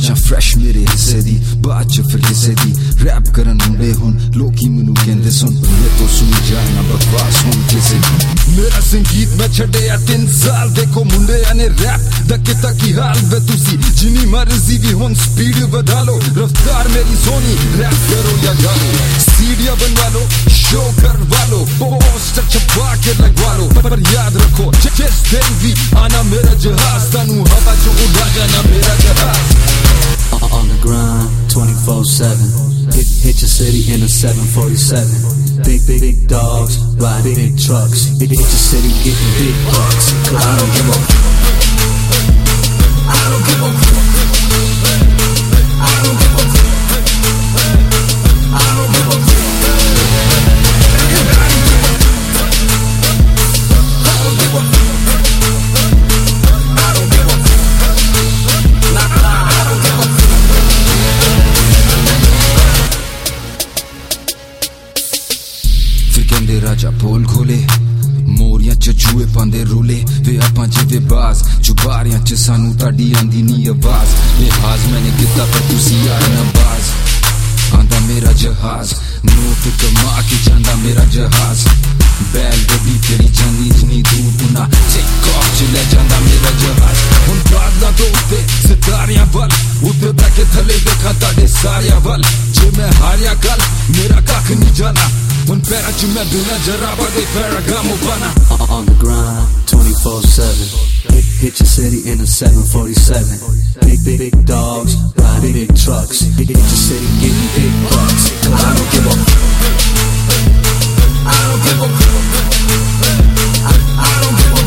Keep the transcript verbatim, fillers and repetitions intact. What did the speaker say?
अच्छा फ्रेश मेरे हिस्से दी बात च फिर किसे दी रैप करन मुंडे हुन लोकी मैनू कहंदे सुन मैं तो सुन जाना बकवास हुन किसे मेरा संगीत मैं छड्डिया तीन साल देखो मुंडे ने रैप दा किता की हाल वे तुसी जिनी मर्जी भी हुन स्पीड बढ़ा लो रफ्तार मेरी सोनी रैप करो या गालो सीडियां बनवा लो शो करवा लो पोस्टर छपवा के लगवा लो पर याद रखो जिस दिन भी आना मेरा जहाज तानू हवा जो उड़ा जाना मेरा जहाज On the grind twenty-four seven hit, hit your city in a seven forty-seven Big, big, big dogs ride big trucks Hit, hit your city getting big bucks Cause I don't give a I don't give a I don't give a I don't give a राजा पोल खोले मोरियां च चूहे पांदे रोले वे आपां जिवे बाज जुबारियां च सानू ताड़ी आंदी नी आवाज लिहाज मैंने किता पर तुसी यार ना बाज आंदा मेरा जहाज नोट कमा के जांदा मेरा जहाज बैल गड्डी तेरी जानी जिनी दूर उना टेक ऑफ चले जांदा मेरा जहाज हुन बादलां तो उत्ते सितारियां वल उत्ते बैठे थले देखा ताड़े सारियां वल जे मैं हारिया कल मेरा कख नहीं जाना On the grind twenty-four seven hit, hit your city in a seven forty-seven Big, big, big dogs ride big trucks Hit, hit your city getting big bucks Cause I don't give a I don't give a I, I don't give a